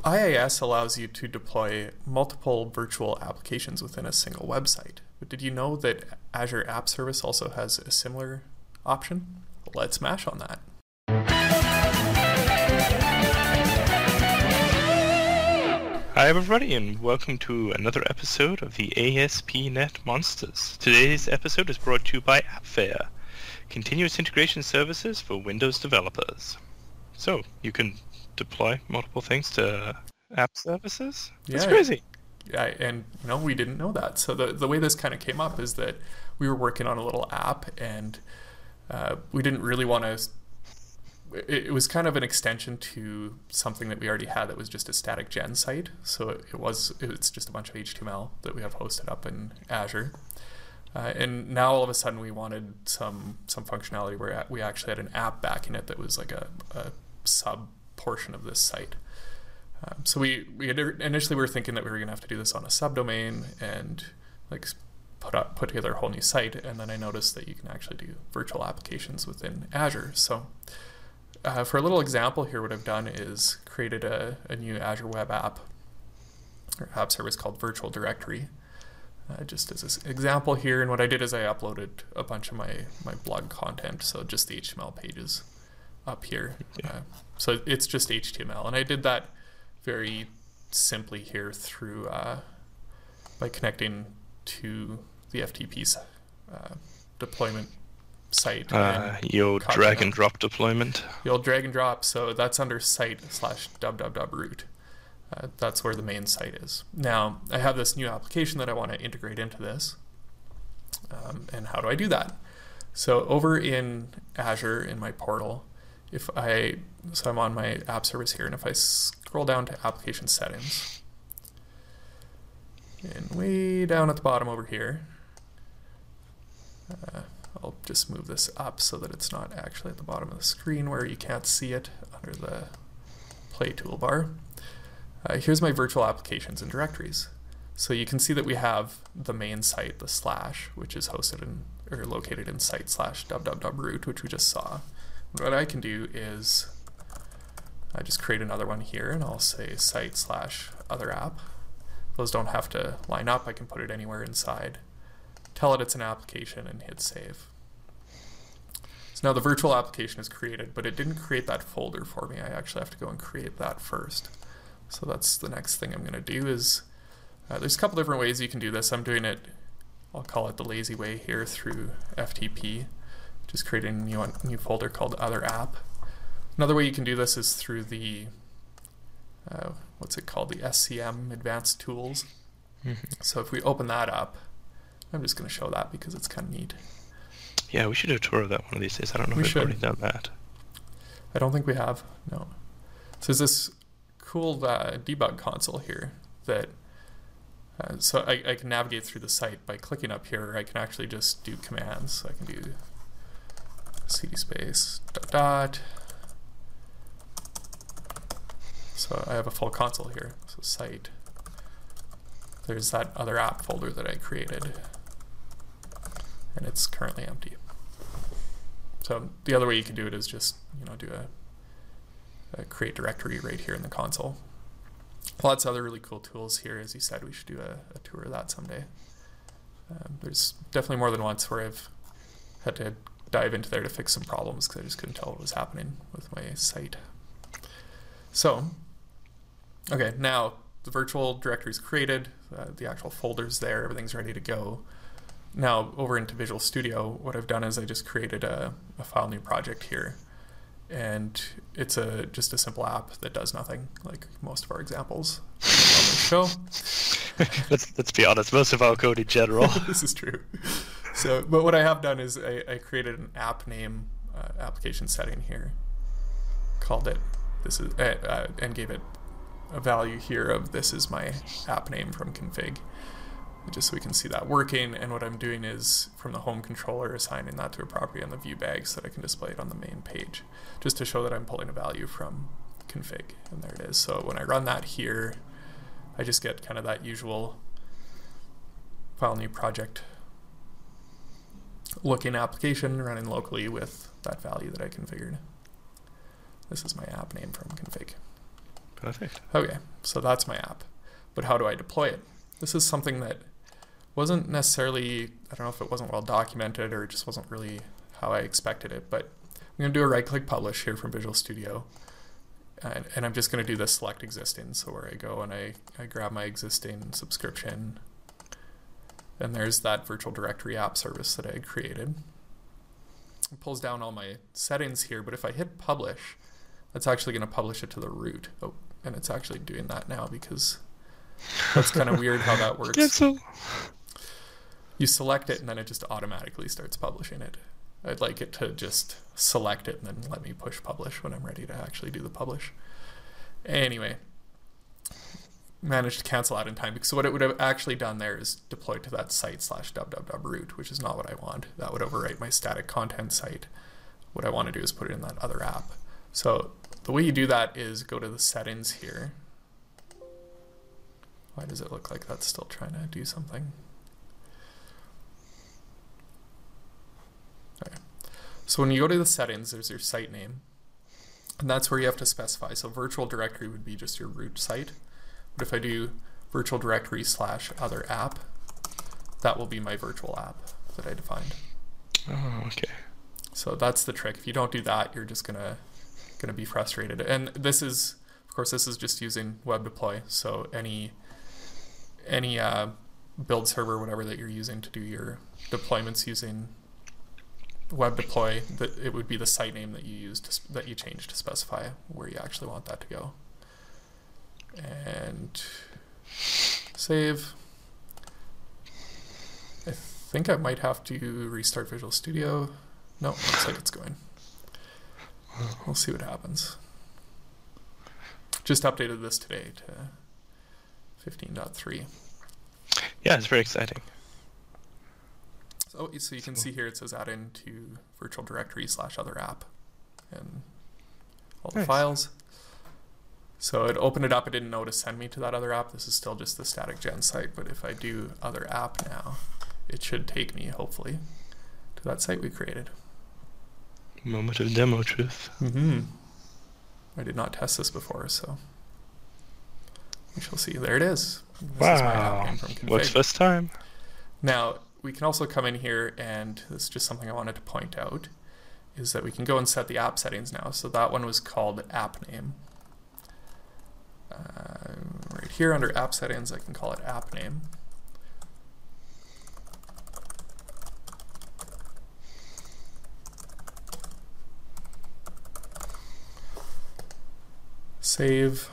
IIS allows you to deploy multiple virtual applications within a single website. But did you know that Azure App Service also has a similar option? Let's mash on that. Hi everybody, and welcome to another episode of the ASP.NET Monsters. Today's episode is brought to you by AppFair, continuous integration services for Windows developers. So, you can deploy multiple things to app services? That's crazy. Yeah, and we didn't know that. So the way this kind of came up is that we were working on a little app, and we didn't really want to... It was kind of an extension to something that we already had that was just a static gen site. So it's just a bunch of HTML that we have hosted up in Azure. And now all of a sudden we wanted some functionality where we actually had an app back in it that was like a sub portion of this site. So we initially were thinking that we were going to have to do this on a subdomain and like put together a whole new site. And then I noticed that you can actually do virtual applications within Azure. So for a little example here, what I've done is created a new Azure web app or app service called Virtual Directory. Just as an example here, and what I did is I uploaded a bunch of my blog content, so just the HTML pages up here. So it's just HTML, and I did that very simply here through by connecting to the FTP deployment site. Your drag and drop deployment. The old drag and drop, so that's under site/www-root. That's where the main site is. Now, I have this new application that I want to integrate into this. And how do I do that? So over in Azure, in my portal, so I'm on my app service here, and if I scroll down to application settings, and way down at the bottom over here, I'll just move this up so that it's not actually at the bottom of the screen where you can't see it under the play toolbar. Here's my virtual applications and directories. So you can see that we have the main site, the /, which is located in site/www-root, which we just saw. What I can do is I just create another one here, and I'll say site/other app. Those don't have to line up. I can put it anywhere inside, tell it it's an application, and hit save. So now the virtual application is created, but it didn't create that folder for me. I actually have to go and create that first. So that's the next thing I'm going to do is, there's a couple different ways you can do this. I'm doing it, I'll call it the lazy way here through FTP, just creating a new folder called other app. Another way you can do this is through the, what's it called, the SCM Advanced Tools. Mm-hmm. So if we open that up, I'm just going to show that because it's kind of neat. Yeah, we should do a tour of that one of these days. I don't know if we've already done that. I don't think we have, no. So there's this cool debug console here that, so I can navigate through the site by clicking up here. I can actually just do commands. So I can do cd space ... So I have a full console here. So site. There's that other app folder that I created, and it's currently empty. So the other way you can do it is just do a create directory right here in the console. Lots of other really cool tools here. As you said, we should do a tour of that someday. There's definitely more than once where I've had to dive into there to fix some problems because I just couldn't tell what was happening with my site. So, okay, now the virtual directory is created, the actual folder's there, everything's ready to go. Now, over into Visual Studio, what I've done is I just created a file new project here. And it's just a simple app that does nothing, like most of our examples on the show. Let's be honest, most of our code in general. This is true. So, but what I have done is I created an app name application setting here, called it and gave it a value here of this is my app name from config, just so we can see that working. And what I'm doing is from the home controller assigning that to a property on the view bag so that I can display it on the main page, just to show that I'm pulling a value from config. And there it is. So when I run that here, I just get kind of that usual file new project looking application running locally with that value that I configured. This is my app name from config. Perfect. Okay, so that's my app. But how do I deploy it? This is something that wasn't necessarily, I don't know if it wasn't well documented or it just wasn't really how I expected it, but I'm going to do a right-click publish here from Visual Studio. And I'm just going to do the select existing. So where I go and I grab my existing subscription, and there's that virtual directory app service that I had created. It pulls down all my settings here, but if I hit publish, that's actually going to publish it to the root. Oh, and it's actually doing that now because that's kind of weird how that works. Cancel. You select it and then it just automatically starts publishing it. I'd like it to just select it and then let me push publish when I'm ready to actually do the publish. Anyway, managed to cancel out in time because what it would have actually done there is deployed to that site /www root, which is not what I want. That would overwrite my static content site. What I want to do is put it in that other app. So the way you do that is go to the settings here. Why does it look like that's still trying to do something? Okay. So when you go to the settings, there's your site name. And that's where you have to specify. So virtual directory would be just your root site. But if I do virtual directory /other app, that will be my virtual app that I defined. Oh, okay. So that's the trick. If you don't do that, you're just gonna be frustrated. And this is, of course, this is just using web deploy. So any build server, whatever that you're using to do your deployments using web deploy, that it would be the site name that you used that you change to specify where you actually want that to go. And save. I think I might have to restart Visual Studio. No, looks like it's going. We'll see what happens. Just updated this today to 15.3. Yeah, it's very exciting. So you can see here it says add into virtual directory /other app and all the files. So it opened it up. It didn't know to send me to that other app. This is still just the static gen site. But if I do other app now, it should take me, hopefully, to that site we created. Moment of demo truth. I did not test this before, so we shall see. There it is. This is my Wow. app name from config. What's first time? Now, we can also come in here, and this is just something I wanted to point out, is that we can go and set the app settings now. So that one was called app name. Right here under app settings, I can call it app name. Save.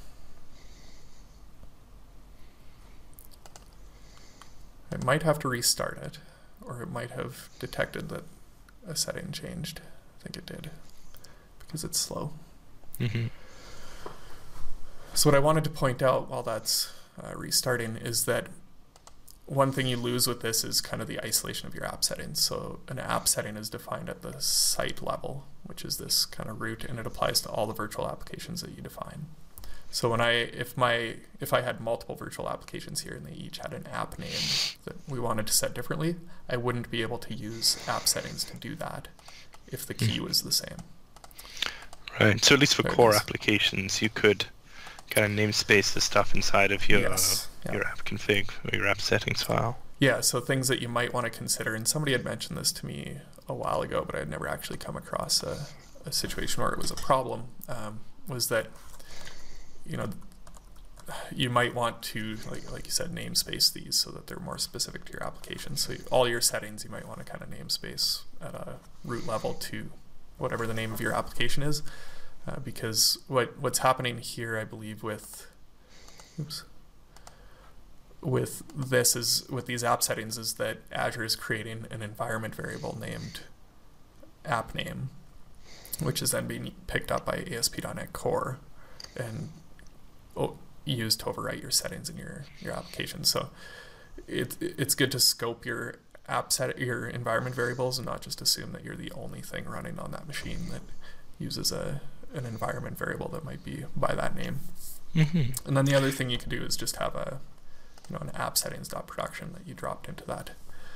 I might have to restart it, or it might have detected that a setting changed. I think it did, because it's slow. So what I wanted to point out while that's restarting is that one thing you lose with this is kind of the isolation of your app settings. So an app setting is defined at the site level, which is this kind of root, and it applies to all the virtual applications that you define. So when if I had multiple virtual applications here and they each had an app name that we wanted to set differently, I wouldn't be able to use app settings to do that if the key was the same. Right. So at least for There it core is. applications, you could kind of namespace the stuff inside of your Yes. Yeah. your app config or your app settings file. Yeah, so things that you might want to consider, and somebody had mentioned this to me a while ago, but I had never actually come across a situation where it was a problem, was that, you know, you might want to, like you said, namespace these so that they're more specific to your application. So all your settings, you might want to kind of namespace at a root level to whatever the name of your application is, because what's happening here, I believe, with these app settings is that Azure is creating an environment variable named app name, which is then being picked up by ASP.NET Core and used to overwrite your settings in your application. So it's good to scope your your environment variables and not just assume that you're the only thing running on that machine that uses an environment variable that might be by that name. And then the other thing you can do is just have an app settings.production that you dropped into that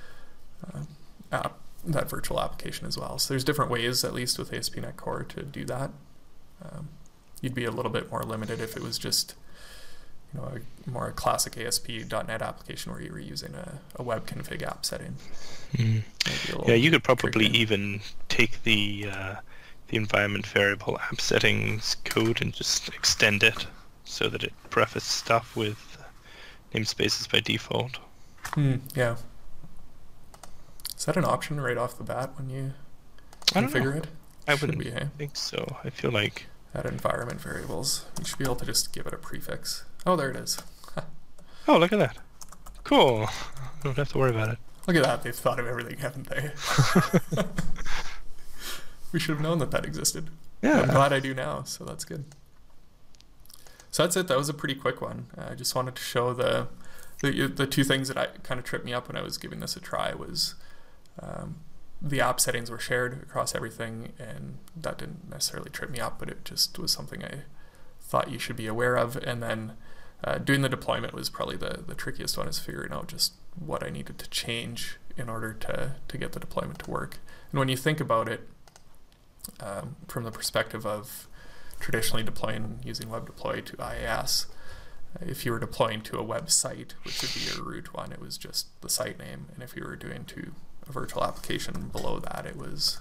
that virtual application as well. So there's different ways, at least with ASP.NET Core, to do that. you'd be a little bit more limited if it was just, a classic ASP.NET application where you were using a web config app setting. Yeah, you could probably even take the environment variable app settings code and just extend it so that it prefaced stuff with namespaces by default. Yeah. Is that an option right off the bat when you configure it? I wouldn't think so. I feel like... Add environment variables. You should be able to just give it a prefix. Oh, there it is. Oh, look at that. Cool. I don't have to worry about it. Look at that. They've thought of everything, haven't they? We should have known that existed. Yeah. I'm glad I do now, so that's good. So that's it. That was a pretty quick one. I just wanted to show the two things that kind of tripped me up when I was giving this a try was the app settings were shared across everything, and that didn't necessarily trip me up, but it just was something I thought you should be aware of. And then doing the deployment was probably the trickiest one, is figuring out just what I needed to change in order to get the deployment to work. And when you think about it from the perspective of traditionally deploying using web deploy to IaaS, if you were deploying to a website, which would be your root one, it was just the site name. And if you were doing to a virtual application below that, it was,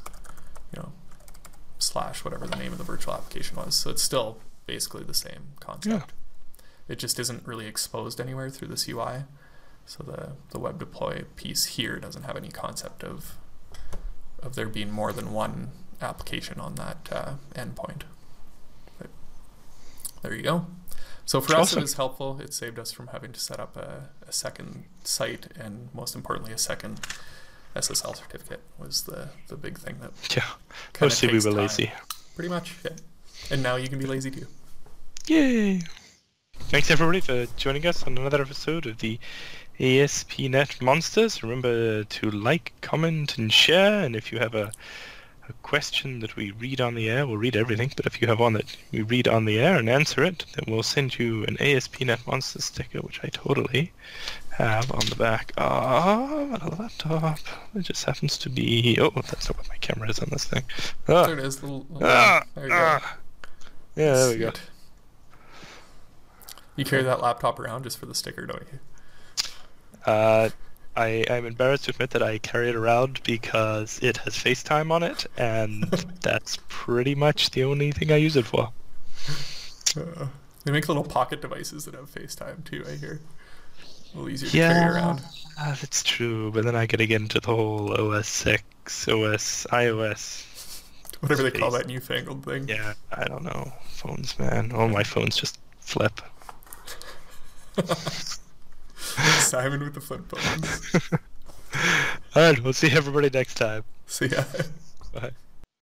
/ whatever the name of the virtual application was. So it's still basically the same concept. Yeah. It just isn't really exposed anywhere through this UI. So the web deploy piece here doesn't have any concept of there being more than one application on that endpoint. But there you go. So for us, it was helpful. It saved us from having to set up a second site, and most importantly, a second SSL certificate was the big thing that mostly we were lazy. Pretty much, yeah. And now you can be lazy too. Yay! Thanks everybody for joining us on another episode of the ASP.NET Monsters. Remember to like, comment, and share. And if you have a question that we read on the air, we'll read everything, but if you have one that we read on the air and answer it, then we'll send you an ASP.NET Monsters sticker, which I totally have on the back of a laptop. It just happens to be... Oh, that's not what my camera is on this thing. There it is. There you go. Yeah, there we go. You carry that laptop around just for the sticker, don't you? I'm embarrassed to admit that I carry it around because it has FaceTime on it, and that's pretty much the only thing I use it for. They make little pocket devices that have FaceTime too, I hear. A little easier to carry around. Yeah, that's true, but then I gotta get into the whole OS X, iOS... Whatever they call that newfangled thing. Yeah, I don't know. Phones, man. All my phones just flip. Simon with the flip phones. Alright, we'll see everybody next time. See ya. Bye.